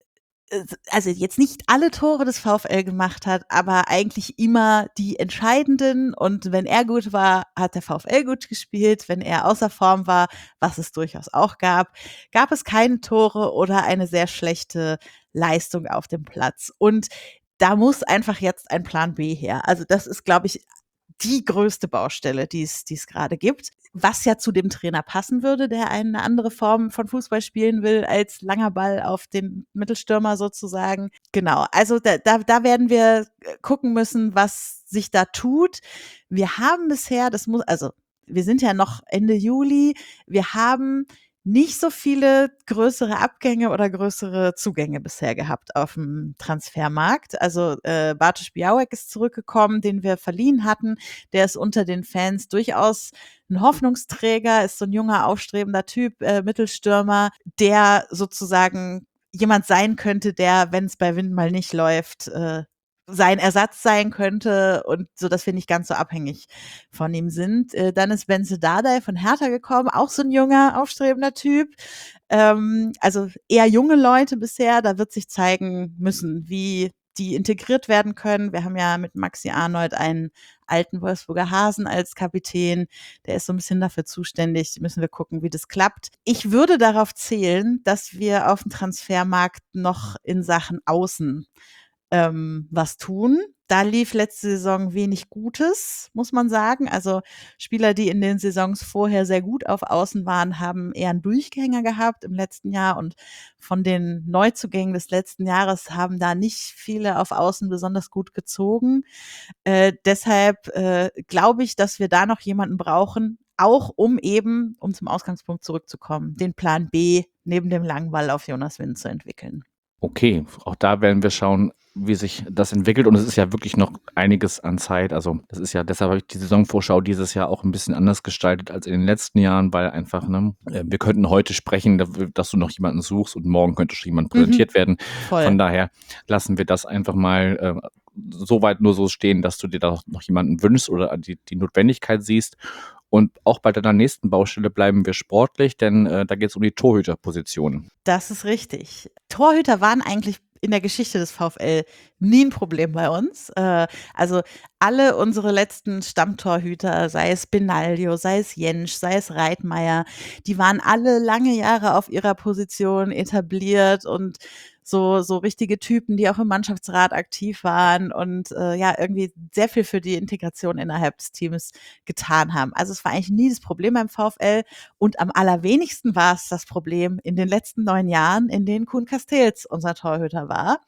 Speaker 4: äh, also jetzt nicht alle Tore des VfL gemacht hat, aber eigentlich immer die entscheidenden. Und wenn er gut war, hat der VfL gut gespielt. Wenn er außer Form war, was es durchaus auch gab, gab es keine Tore oder eine sehr schlechte Leistung auf dem Platz. Und da muss einfach jetzt ein Plan B her. Also das ist, glaube ich, die größte Baustelle, die es, die es gerade gibt, was ja zu dem Trainer passen würde, der eine andere Form von Fußball spielen will, als langer Ball auf den Mittelstürmer sozusagen. Genau, also da, da, da werden wir gucken müssen, was sich da tut. Wir haben bisher, das muss, also wir sind ja noch Ende Juli, wir haben nicht so viele größere Abgänge oder größere Zugänge bisher gehabt auf dem Transfermarkt. Also äh, Bartosz Białek ist zurückgekommen, den wir verliehen hatten. Der ist unter den Fans durchaus ein Hoffnungsträger, ist so ein junger, aufstrebender Typ, äh, Mittelstürmer, der sozusagen jemand sein könnte, der, wenn es bei Wind mal nicht läuft, äh, sein Ersatz sein könnte und so, dass wir nicht ganz so abhängig von ihm sind. Äh, dann ist Benze Dardai von Hertha gekommen, auch so ein junger, aufstrebender Typ. Ähm, also eher junge Leute bisher, da wird sich zeigen müssen, wie die integriert werden können. Wir haben ja mit Maxi Arnold einen alten Wolfsburger Hasen als Kapitän, der ist so ein bisschen dafür zuständig, müssen wir gucken, wie das klappt. Ich würde darauf zählen, dass wir auf dem Transfermarkt noch in Sachen Außen ähm, was tun. Da lief letzte Saison wenig Gutes, muss man sagen. Also Spieler, die in den Saisons vorher sehr gut auf Außen waren, haben eher einen Durchgänger gehabt im letzten Jahr. Und von den Neuzugängen des letzten Jahres haben da nicht viele auf Außen besonders gut gezogen. Äh, deshalb äh, glaube ich, dass wir da noch jemanden brauchen, auch um eben, um zum Ausgangspunkt zurückzukommen, den Plan B neben dem langen Ball auf Jonas Wind zu entwickeln.
Speaker 3: Okay, auch da werden wir schauen, wie sich das entwickelt. Und es ist ja wirklich noch einiges an Zeit. Also das ist ja, deshalb habe ich die Saisonvorschau dieses Jahr auch ein bisschen anders gestaltet als in den letzten Jahren, weil einfach, ne, wir könnten heute sprechen, dass du noch jemanden suchst und morgen könnte schon jemand präsentiert mhm. werden.
Speaker 4: Voll.
Speaker 3: Von daher lassen wir das einfach mal äh, so weit nur so stehen, dass du dir da noch jemanden wünschst oder die, die Notwendigkeit siehst. Und auch bei deiner nächsten Baustelle bleiben wir sportlich, denn äh, da geht es um die Torhüterposition.
Speaker 4: Das ist richtig. Torhüter waren eigentlich in der Geschichte des VfL nie ein Problem bei uns. Äh, also alle unsere letzten Stammtorhüter, sei es Benaglio, sei es Jentsch, sei es Reitmeier, die waren alle lange Jahre auf ihrer Position etabliert und so, so richtige Typen, die auch im Mannschaftsrat aktiv waren und äh, ja, irgendwie sehr viel für die Integration innerhalb des Teams getan haben. Also es war eigentlich nie das Problem beim VfL und am allerwenigsten war es das Problem in den letzten neun Jahren, in denen Koen Casteels unser Torhüter war.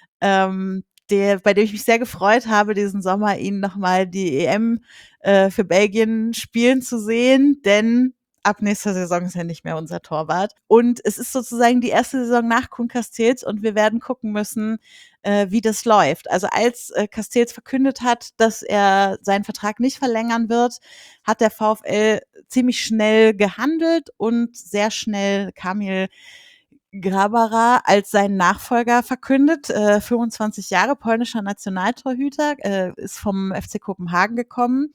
Speaker 4: Ähm, der, bei dem ich mich sehr gefreut habe, diesen Sommer ihn nochmal die E M äh, für Belgien spielen zu sehen, denn ab nächster Saison ist er nicht mehr unser Torwart. Und es ist sozusagen die erste Saison nach Koen Casteels und wir werden gucken müssen, äh, wie das läuft. Also als äh, Casteels verkündet hat, dass er seinen Vertrag nicht verlängern wird, hat der VfL ziemlich schnell gehandelt und sehr schnell Kamil Grabara als seinen Nachfolger verkündet. Äh, fünfundzwanzig Jahre, polnischer Nationaltorhüter, äh, ist vom F C Kopenhagen gekommen.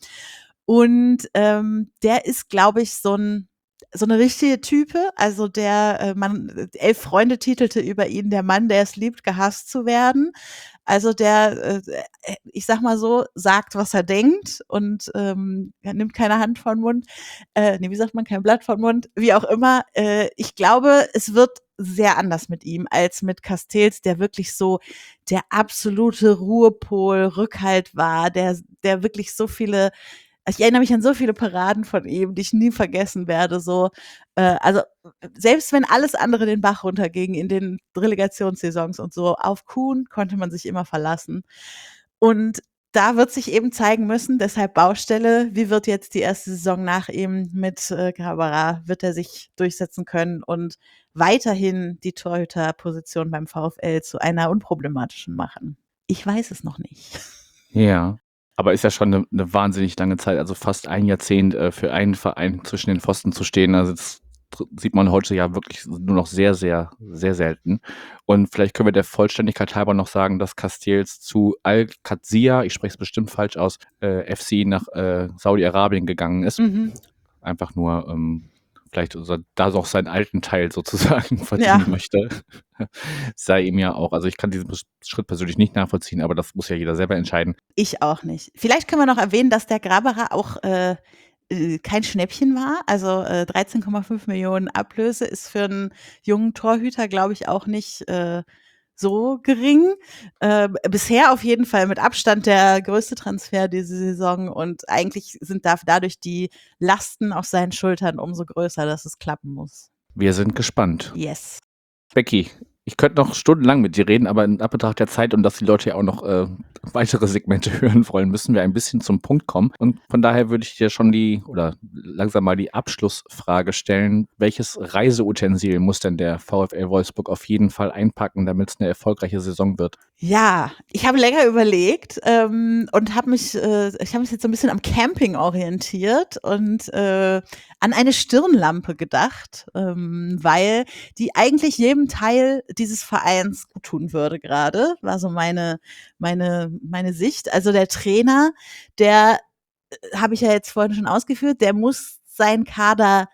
Speaker 4: Und ähm, der ist, glaube ich, so ein so eine richtige Type. Also der äh, man elf Freunde titelte über ihn, der Mann, der es liebt, gehasst zu werden. Also der, äh, ich sag mal so, sagt, was er denkt und ähm, er nimmt keine Hand vor den Mund. Äh, nee, wie sagt man, kein Blatt vor den Mund. Wie auch immer. Äh, ich glaube, es wird sehr anders mit ihm als mit Casteels, der wirklich so der absolute Ruhepol, Rückhalt war, der, der wirklich so viele Ich erinnere mich an so viele Paraden von ihm, die ich nie vergessen werde. So, äh, also selbst wenn alles andere den Bach runterging in den Relegationssaisons und so, auf Koen konnte man sich immer verlassen. Und da wird sich eben zeigen müssen, deshalb Baustelle, wie wird jetzt die erste Saison nach ihm mit äh, Grabara, wird er sich durchsetzen können und weiterhin die Torhüterposition beim VfL zu einer unproblematischen machen? Ich weiß es noch nicht.
Speaker 3: Ja, aber ist ja schon eine, eine wahnsinnig lange Zeit, also fast ein Jahrzehnt äh, für einen Verein zwischen den Pfosten zu stehen. Also das tr- sieht man heute ja wirklich nur noch sehr, sehr, sehr selten. Und vielleicht können wir der Vollständigkeit halber noch sagen, dass Castells zu Al-Qadsiya, ich spreche es bestimmt falsch aus, äh, F C nach äh, Saudi-Arabien gegangen ist.
Speaker 4: Mhm.
Speaker 3: Einfach nur ähm, vielleicht so- da noch seinen alten Teil sozusagen verdienen
Speaker 4: Ja.
Speaker 3: möchte. Sei ihm ja auch, also ich kann diesen Schritt persönlich nicht nachvollziehen, aber das muss ja jeder selber entscheiden.
Speaker 4: Ich auch nicht. Vielleicht können wir noch erwähnen, dass der Graberer auch äh, äh, kein Schnäppchen war. Also äh, dreizehn Komma fünf Millionen Ablöse ist für einen jungen Torhüter, glaube ich, auch nicht äh, so gering. Äh, bisher auf jeden Fall mit Abstand der größte Transfer diese Saison und eigentlich sind da, dadurch die Lasten auf seinen Schultern umso größer, dass es klappen muss.
Speaker 3: Wir sind gespannt.
Speaker 4: Yes.
Speaker 3: Becky, ich könnte noch stundenlang mit dir reden, aber in Anbetracht der Zeit und dass die Leute ja auch noch äh, weitere Segmente hören wollen, müssen wir ein bisschen zum Punkt kommen. Und von daher würde ich dir schon die, oder langsam mal die Abschlussfrage stellen. Welches Reiseutensil muss denn der VfL Wolfsburg auf jeden Fall einpacken, damit es eine erfolgreiche Saison wird?
Speaker 4: Ja, ich habe länger überlegt ähm, und habe mich, äh, ich habe mich jetzt so ein bisschen am Camping orientiert und äh, an eine Stirnlampe gedacht, ähm, weil die eigentlich jedem Teil dieses Vereins gut tun würde gerade, war so meine, meine, meine Sicht. Also der Trainer, der, äh, habe ich ja jetzt vorhin schon ausgeführt, der muss seinen Kader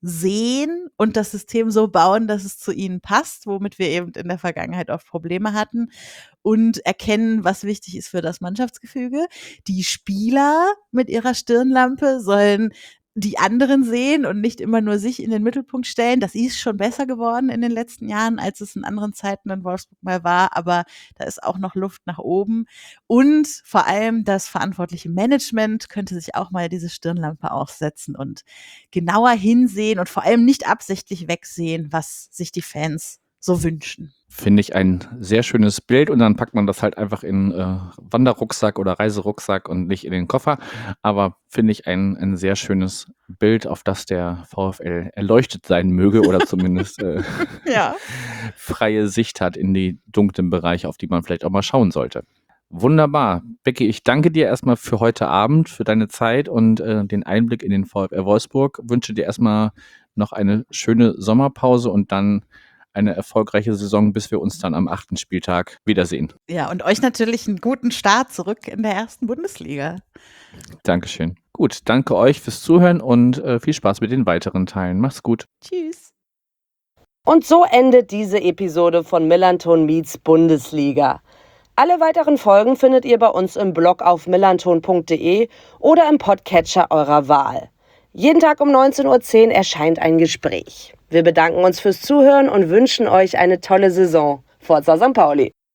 Speaker 4: sehen und das System so bauen, dass es zu ihnen passt, womit wir eben in der Vergangenheit oft Probleme hatten und erkennen, was wichtig ist für das Mannschaftsgefüge. Die Spieler mit ihrer Stirnlampe sollen die anderen sehen und nicht immer nur sich in den Mittelpunkt stellen. Das ist schon besser geworden in den letzten Jahren, als es in anderen Zeiten in Wolfsburg mal war, aber da ist auch noch Luft nach oben. Und vor allem das verantwortliche Management könnte sich auch mal diese Stirnlampe aufsetzen und genauer hinsehen und vor allem nicht absichtlich wegsehen, was sich die Fans so wünschen.
Speaker 3: Finde ich ein sehr schönes Bild und dann packt man das halt einfach in äh, Wanderrucksack oder Reiserucksack und nicht in den Koffer. Aber finde ich ein, ein sehr schönes Bild, auf das der VfL erleuchtet sein möge oder zumindest äh,
Speaker 4: Ja.
Speaker 3: freie Sicht hat in die dunklen Bereiche, auf die man vielleicht auch mal schauen sollte. Wunderbar. Becky, ich danke dir erstmal für heute Abend, für deine Zeit und äh, den Einblick in den VfL Wolfsburg. Wünsche dir erstmal noch eine schöne Sommerpause und dann eine erfolgreiche Saison, bis wir uns dann am achten Spieltag wiedersehen.
Speaker 4: Ja, und euch natürlich einen guten Start zurück in der ersten Bundesliga.
Speaker 3: Dankeschön. Gut, danke euch fürs Zuhören und äh, viel Spaß mit den weiteren Teilen. Macht's gut.
Speaker 4: Tschüss.
Speaker 1: Und so endet diese Episode von Millanton meets Bundesliga. Alle weiteren Folgen findet ihr bei uns im Blog auf millanton punkt de oder im Podcatcher eurer Wahl. Jeden Tag um neunzehn Uhr zehn erscheint ein Gespräch. Wir bedanken uns fürs Zuhören und wünschen euch eine tolle Saison. Forza Sankt Pauli!